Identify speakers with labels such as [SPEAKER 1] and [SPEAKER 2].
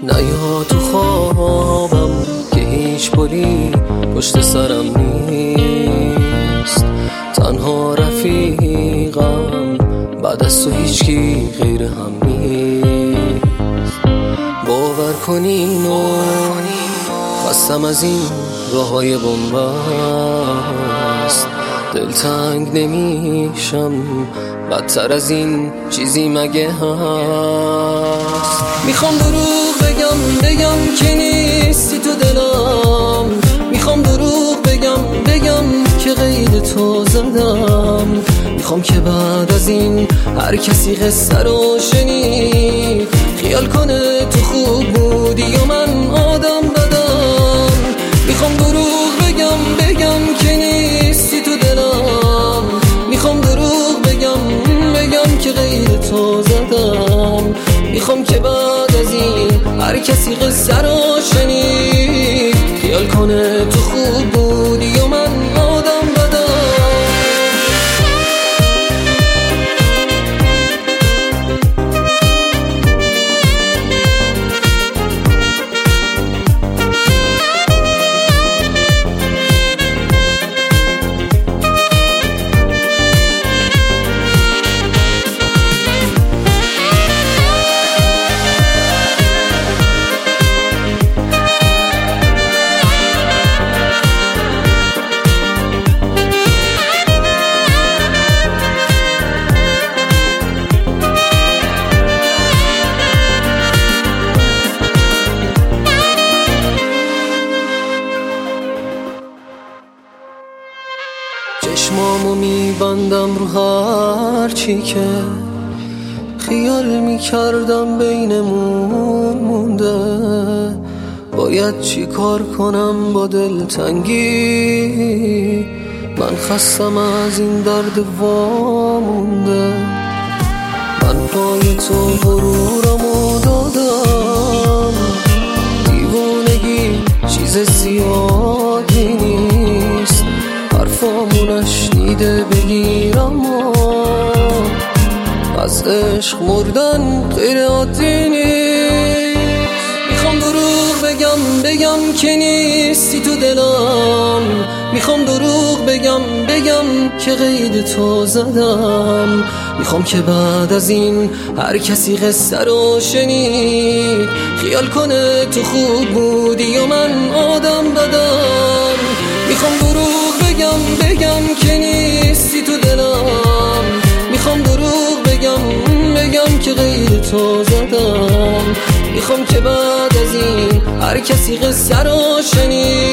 [SPEAKER 1] نیا تو خوابم که هیچ پلی پشت سرم نیست. تنها رفیقم بعد از تو هیچکی غیر هم نیست. باور کنین و خستم از این راههای بنبست. دلتنگ نمیشم بدتر از این چیزی مگه هست؟ میخوام دروغ بگم که نیستی تو دلم. میخوام دروغ بگم که غیر تو زدم. میخوام که بعد از این هر کسی قصه رو شنید خیال کنه تو خوب بودی و من آدم بدم. میخوام دروغ بگم که نیستی تو دلم. میخوام دروغ بگم که غیر تو زدم. میخوام که بعد از این هر کسی قصه رو شنید خیال کنه تو خوب بودی و من آدم بدم. چشمامو میبندم رو هر چی که خیال میکردم بینمون مونده. باید چی کار کنم با دلتنگی؟ من خستم از این درد وامونده. من پای تو غرورمو دادم. دیوانگی چیز زیادی نیست. حرفامو نشنیده بگیرم و از عشق مردن غیر عادی نیست. میخوام دروغ بگم که نیستی تو دلم. میخوام دروغ بگم که غیر تو زدم. میخوام که بعد از این هر کسی قصه رو شنید خیال کنه تو خوب بودی و من آدم بدم. میخوام دروغ بگم که نیستی تو دلم. میخوام دروغ بگم که غیر تو زدم. میخوام که بعد از این هر کسی قصه رو شنید